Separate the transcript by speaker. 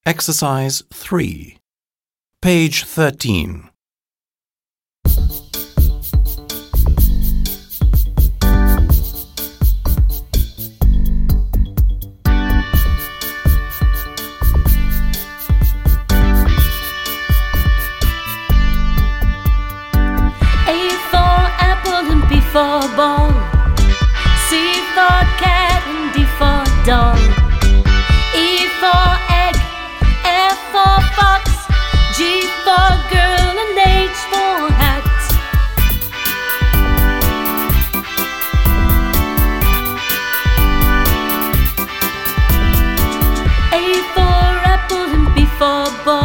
Speaker 1: Exercise 3. Page 13.
Speaker 2: A for apple and B for ball, C for cat and D for doll, E for egg, F for fox, G for girl and H for hat. A for apple and B for ball,